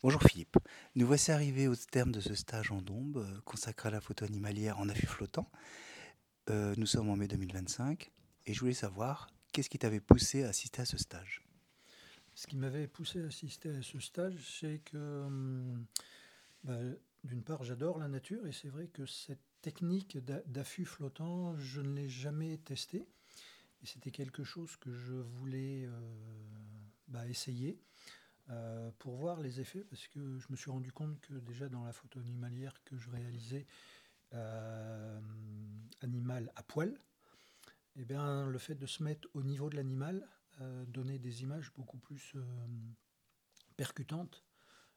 Bonjour Philippe, nous voici arrivés au terme de ce stage en Dombes consacré à la photo animalière en affût flottant. Nous sommes en mai 2025 et je voulais savoir qu'est-ce qui t'avait poussé à assister à ce stage. Ce qui m'avait poussé à assister à ce stage, c'est que, bah, d'une part, j'adore la nature et c'est vrai que cette technique d'affût flottant, je ne l'ai jamais testée. Et c'était quelque chose que je voulais essayer pour voir les effets, parce que je me suis rendu compte que déjà dans la photo animalière que je réalisais, euh, animal à poil, eh bien, le fait de se mettre au niveau de l'animal donnait des images beaucoup plus percutantes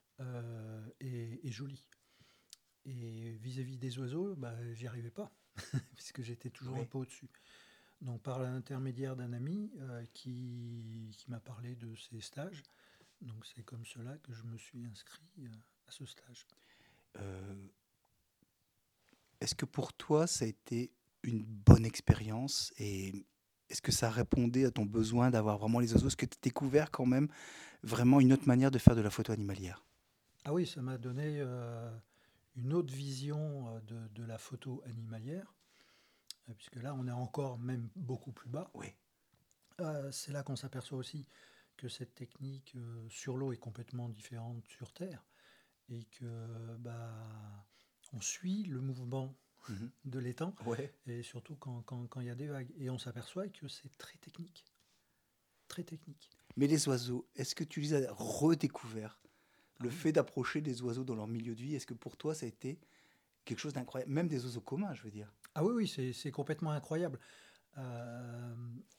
et jolies. Et vis-à-vis des oiseaux, bah, j'y arrivais pas, puisque j'étais toujours un Oui. peu au-dessus. Donc par l'intermédiaire d'un ami qui m'a parlé de ces stages, donc c'est comme cela que je me suis inscrit à ce stage. Euh, Est-ce que pour toi ça a été une bonne expérience et est-ce que ça répondait à ton besoin d'avoir vraiment les oiseaux? Est-ce que tu as découvert quand même vraiment une autre manière de faire de la photo animalière? Ah oui, ça m'a donné une autre vision de la photo animalière, puisque là on est encore même beaucoup plus bas. Oui. C'est là qu'on s'aperçoit aussi que cette technique sur l'eau est complètement différente sur Terre et que on suit le mouvement Mhm. de l'étang Ouais. et surtout quand il y a des vagues. Et on s'aperçoit que c'est très technique, très technique. Mais les oiseaux, est-ce que tu les as redécouverts? Ah Le oui, fait d'approcher des oiseaux dans leur milieu de vie, est-ce que pour toi ça a été quelque chose d'incroyable? Même des oiseaux communs, je veux dire. ah oui, oui, c'est complètement incroyable. Euh,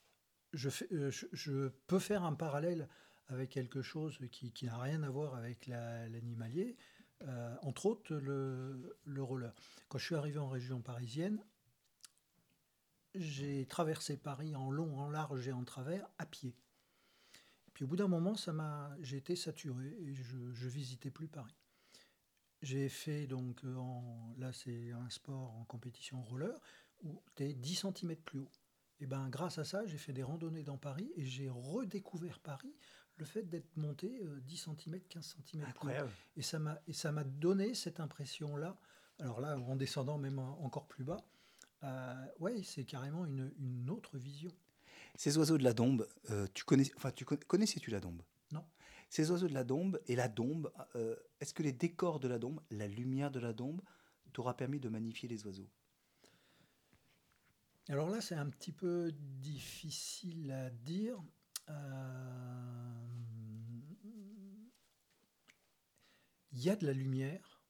je peux faire un parallèle avec quelque chose qui n'a rien à voir avec l'animalier, entre autres le roller. Quand je suis arrivé en région parisienne, j'ai traversé Paris en long, en large et en travers à pied. Puis au bout d'un moment, j'ai été saturé et je visitais plus Paris. J'ai fait donc, là c'est un sport en compétition roller, où tu es 10 centimètres plus haut. Et ben grâce à ça, j'ai fait des randonnées dans Paris et j'ai redécouvert Paris, le fait d'être monté 10 centimètres, 15 centimètres plus haut. Incroyable. Et ça m'a donné cette impression-là, alors là en descendant même encore plus bas, ouais, c'est carrément une autre vision. Ces oiseaux de la Dombe, tu connais, enfin, connaissais-tu la Dombe? Non. Ces oiseaux de la Dombe et la Dombe, est-ce que les décors de la Dombe, la lumière de la Dombe, t'aura permis de magnifier les oiseaux? Alors là, c'est un petit peu difficile à dire. Euh, Il y a de la lumière.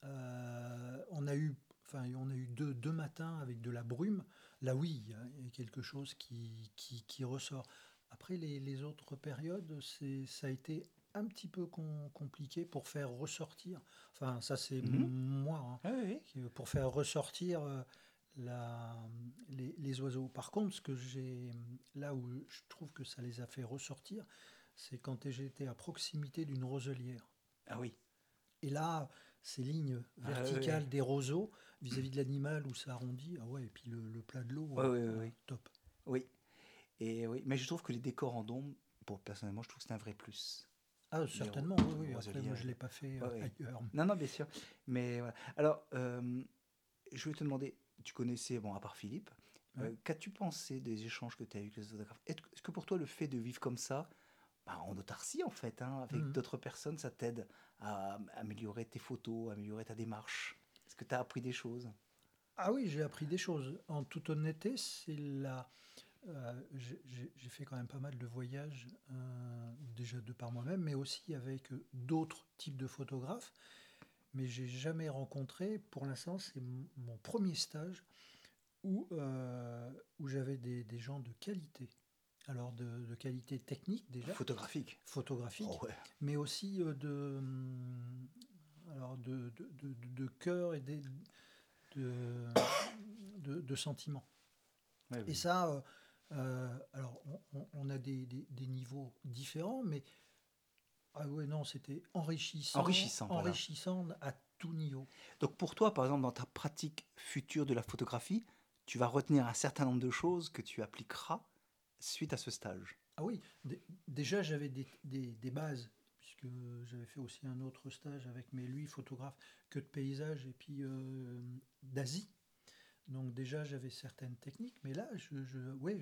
On a eu deux matins avec de la brume. Là, oui, il y a quelque chose qui ressort. Après, les autres périodes, ça a été un petit peu compliqué pour faire ressortir. Enfin, ça, c'est Mhm. moi, hein, Ah oui, pour faire ressortir la, les oiseaux. Par contre, là où je trouve que ça les a fait ressortir, c'est quand j'étais à proximité d'une roselière. ah oui, Et là, ces lignes ah oui, oui, verticales des roseaux vis-à-oui de l'animal où ça arrondit, ah ouais, et puis le plat de l'eau, oui, oui, oui, oui. top. Oui. Et oui, mais je trouve que les décors en Dombe, pour personnellement, je trouve que c'est un vrai plus. Ah, Les certainement, oui, oui. Après, moi, roselières. je ne l'ai pas fait Ouais, ouais. ailleurs. Non, non, bien sûr. Mais voilà. Alors, je voulais te demander, tu connaissais, bon, à part Philippe, Ouais. qu'as-tu pensé des échanges que tu as eu avec les photographes? Est-ce que pour toi, le fait de vivre comme ça, bah, en autarcie en fait, hein, avec Mhm. d'autres personnes, ça t'aide à améliorer tes photos, à améliorer ta démarche? Est-ce que tu as appris des choses? Ah oui, j'ai appris des choses. En toute honnêteté, j'ai fait quand même pas mal de voyages, déjà de par moi-même, mais aussi avec d'autres types de photographes. Mais j'ai jamais rencontré, pour l'instant, c'est mon premier stage où j'avais des gens de qualité. Alors de qualité technique déjà, Photographique. Oh photographique, ouais. mais aussi alors de cœur et de, de sentiments. Ouais, Et oui. ça, alors on a des niveaux différents, mais ah ouais, non, c'était enrichissant, Enrichissant, voilà. enrichissant à tout niveau. Donc pour toi, par exemple, dans ta pratique future de la photographie, tu vas retenir un certain nombre de choses que tu appliqueras suite à ce stage. Ah oui, déjà j'avais des bases, puisque j'avais fait aussi un autre stage avec, mais lui, photographe que de paysages et puis d'Asie. Donc déjà, j'avais certaines techniques, mais là, ouais,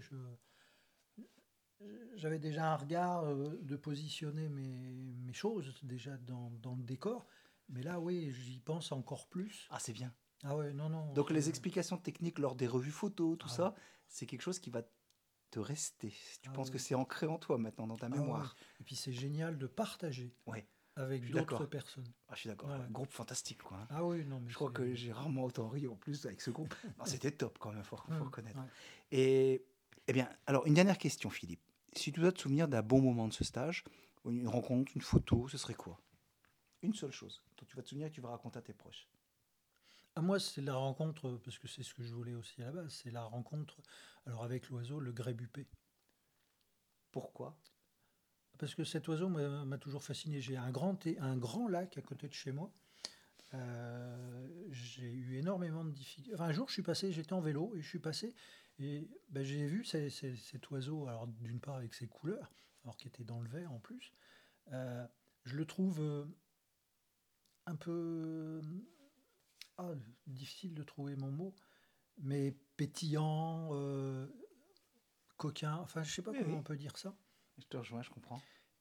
j'avais déjà un regard de positionner mes choses déjà dans le décor. Mais là, oui, j'y pense encore plus. Ah, c'est bien. Ah ouais, non, non. Donc les explications techniques lors des revues photos, tout Ah ça, c'est quelque chose qui va te rester. Tu ah penses que ouais. c'est ancré en toi maintenant, dans ta Ah ouais. mémoire. Et puis c'est génial de partager Ouais, je avec suis d'autres d'accord. personnes. Ah, je suis d'accord. Ouais. Groupe fantastique, quoi, hein. Ah oui, non, mais Je crois c'est. que j'ai rarement autant ri en plus avec ce groupe. Non, c'était top quand même, faut reconnaître. Ouais. Et eh bien, alors une dernière question, Philippe. Si tu dois te souvenir d'un bon moment de ce stage, une rencontre, une photo, ce serait quoi? Une seule chose dont tu vas te souvenir et que tu vas raconter à tes proches. Ah, moi, c'est la rencontre, parce que c'est ce que je voulais aussi à la base, c'est la rencontre, alors avec l'oiseau, le grébupé. Pourquoi? Parce que cet oiseau m'a toujours fasciné. J'ai un grand lac à côté de chez moi. J'ai eu énormément de difficultés. Enfin, un jour, j'étais en vélo et je suis passé et ben, j'ai vu cet oiseau, alors d'une part avec ses couleurs, alors qui était dans le vert en plus. Euh, je le trouve un peu difficile de trouver mon mot, mais pétillant, coquin, enfin je sais pas Oui, comment oui, on peut dire ça. je te rejoins, je comprends.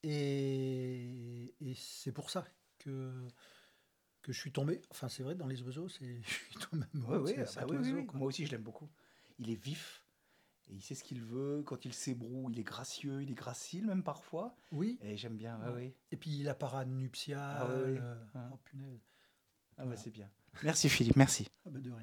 Et c'est pour ça que je suis tombé. Enfin, c'est vrai, dans les oiseaux, je suis tombé Oui, amoureux de oui, bah cet oui, oui, oiseau, oui. quoi. Moi aussi, je l'aime beaucoup. Il est vif et il sait ce qu'il veut. Quand il s'ébroue, il est gracieux, il est gracile même parfois. Oui, Et j'aime bien, ouais. oui, oui. Et puis la parade Ah oui, nuptiale. oui. Hein. Oh punaise. Ah bah Voilà. c'est bien. Merci Philippe, merci. Ah bah de rien.